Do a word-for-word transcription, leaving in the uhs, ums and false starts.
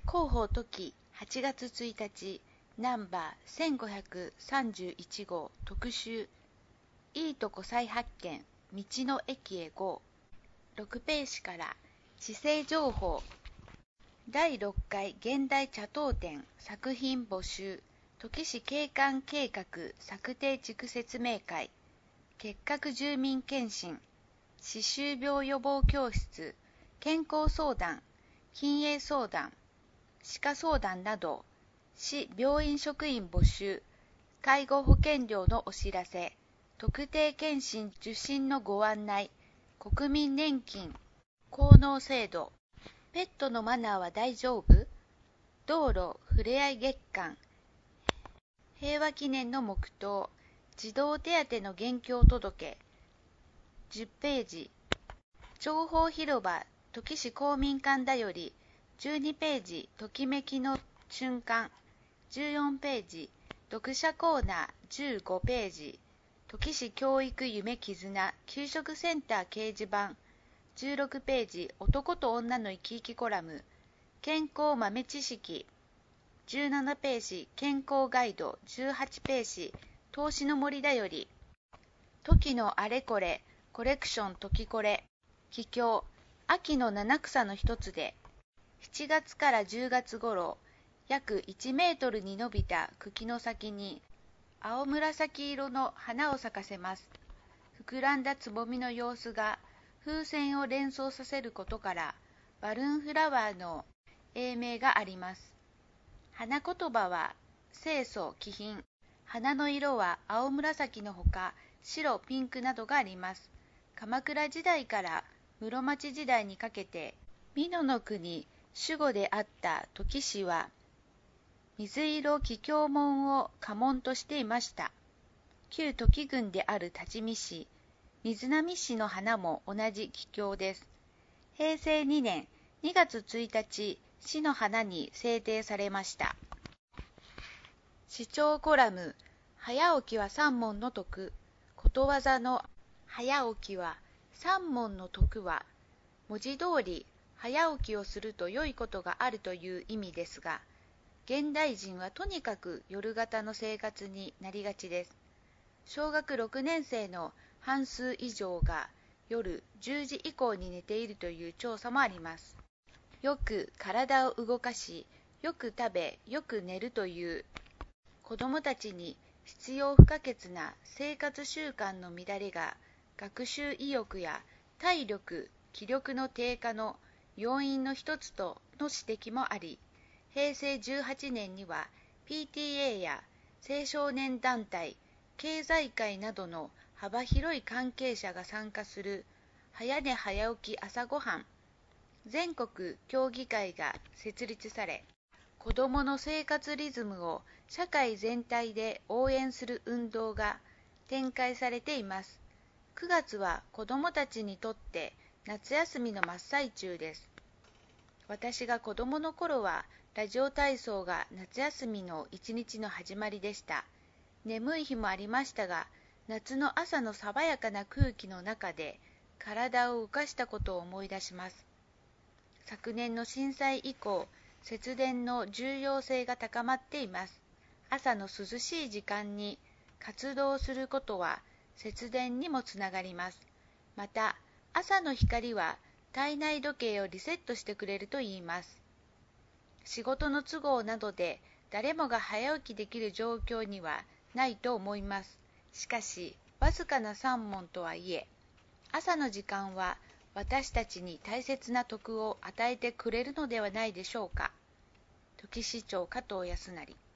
広報時はちがつついたちナンバーせんごひゃくさんじゅういち号特集いいとこ再発見道の駅へ ゴー ろくページから地政情報だいろっかい現代茶頭展作品募集土岐市景観計画策定地区説明会結核住民検診歯周病予防教室健康相談禁煙相談歯科相談など市病院職員募集介護保険料のお知らせ特定健診受診のご案内国民年金効能制度ペットのマナーは大丈夫道路ふれあい月間平和記念の黙祷児童手当の現況届じゅっページ情報広場土岐市公民館だよりじゅうにページときめきの瞬間じゅうよんページ読者コーナーじゅうごページ土岐市教育夢絆給食センター掲示板じゅうろくページ男と女の生き生きコラム健康豆知識じゅうななページ健康ガイドじゅうはちページ投資の森だより時のあれこれコレクション時これ帰郷秋の七草の一つでしちがつからじゅうがつ頃約いちメートルに伸びた茎の先に青紫色の花を咲かせます。膨らんだつぼみの様子が風船を連想させることからバルーンフラワーの英名があります。花言葉は清楚気品花の色は青紫のほか白ピンクなどがあります。鎌倉時代から室町時代にかけて美濃の国守護であった土岐市は水色桔梗門を家紋としていました。旧土岐郡である多治見市、瑞浪市の花も同じ桔梗です。へいせいにねんにがつついたち、市の花に制定されました。市長コラム、早起きは三問の徳。ことわざの早起きは三問の徳は、文字通り早起きをすると良いことがあるという意味ですが、現代人はとにかく夜型の生活になりがちです。小学ろくねんせいの半数以上が夜じゅうじ以降に寝ているという調査もあります。よく体を動かし、よく食べ、よく寝るという子どもたちに必要不可欠な生活習慣の乱れが学習意欲や体力、気力の低下の要因の一つとの指摘もあり、へいせいじゅうはちねんには ピーティーエー や青少年団体、経済界などの幅広い関係者が参加する早寝早起き朝ごはん全国協議会が設立され、子どもの生活リズムを社会全体で応援する運動が展開されています。くがつは子どもたちにとって夏休みの真っ最中です。私が子どもの頃はラジオ体操が夏休みの一日の始まりでした。眠い日もありましたが、夏の朝の爽やかな空気の中で体を動かしたことを思い出します。昨年の震災以降、節電の重要性が高まっています。朝の涼しい時間に活動することは節電にもつながります。また、朝の光は体内時計をリセットしてくれるといいます。仕事の都合などで誰もが早起きできる状況にはないと思います。しかし、わずかな三問とはいえ、朝の時間は私たちに大切な徳を与えてくれるのではないでしょうか。土岐市長加藤康成